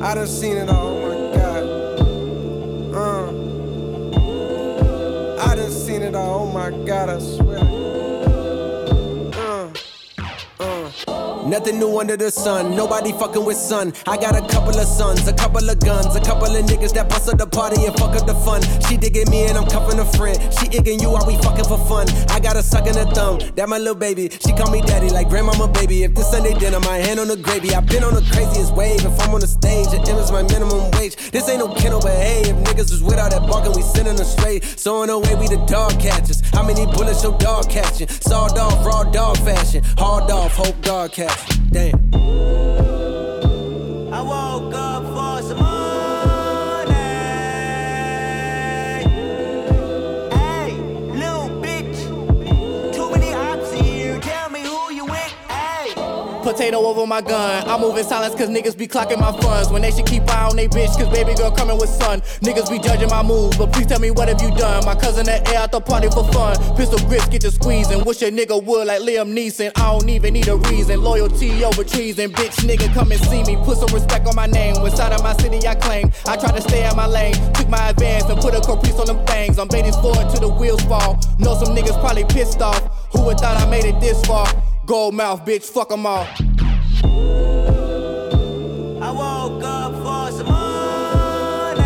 I done seen it all, oh my God. I done seen it all, oh my God, I swear. Nothing new under the sun, nobody fucking with son. I got a couple of sons, a couple of guns, a couple of niggas that bust up the party and fuck up the fun. She digging me and I'm cuffing a friend. She igging you while we fucking for fun. I got a suck in the thumb, that my little baby. She call me daddy like grandmama baby. If this Sunday dinner, my hand on the gravy. I've been on the craziest wave. If I'm on the stage, it is my minimum wage. This ain't no kennel, but hey, if niggas was with all that barking, we sending them straight. So in a way, we the dog catchers. How many bullets your dog catching? Sawed off, raw dog fashion. Hard off, hope dog catching. Damn. I woke up for some money. Hey, little bitch. Too many ops here. Tell me who you with. Hey. Potato over my gun. I move in silence cause niggas be clocking my funds. When they should keep eye on they bitch cause baby girl coming with son. Niggas be judging my moves, but please tell me what have you done? My cousin that air out the party for fun. Pistol grips get to squeezing. Wish a nigga would like Liam Neeson. I don't even need a reason. Loyalty over treason. Bitch nigga come and see me. Put some respect on my name. Inside of my city I claim. I try to stay in my lane. Took my advance and put a caprice on them things. I'm baiting forward till the wheels fall. Know some niggas probably pissed off. Who would thought I made it this far? Gold mouth bitch, fuck 'em all. I woke up for some money.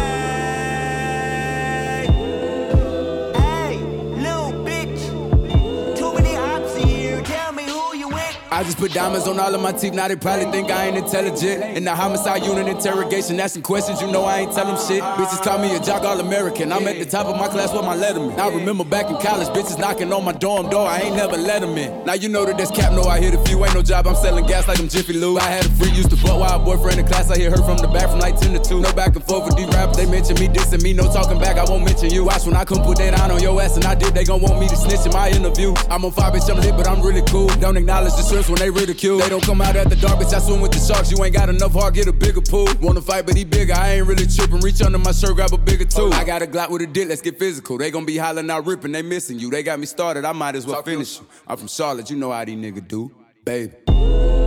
Hey, little bitch. Too many ops here. Tell me who you with. I just put diamonds on all of my teeth, now they probably think I ain't intelligent. In the homicide unit interrogation, asking questions, you know I ain't tell them shit. Bitches call me a jock all-American, I'm at the top of my class with my letterman. I remember back in college, bitches knocking on my dorm door, I ain't never let them in. Now you know that that's cap, no I hit a few, ain't no job, I'm selling gas like I'm Jiffy Lube. I had a freak, used to fuck while a boyfriend in class, I hear her from the back from like 10 to 2. No back and forth with these rappers, they mention me, dissing me, no talking back, I won't mention you. Watch when I come put that on your ass and I did, they gon' want me to snitch in my interview. I'm on fire, bitch, I'm lit, but I'm really cool. Don't acknowledge the shrimps when they ridicule. They don't come out at the dark, bitch, I swim with the sharks. You ain't got enough heart, get a bigger pool. Wanna fight, but he bigger, I ain't really tripping. Reach under my shirt, grab a bigger tool. I got a Glock with a dick, let's get physical. They gon' be hollering out ripping, they missing you. They got me started, I might as well finish you. I'm from Charlotte, you know how these niggas do, baby.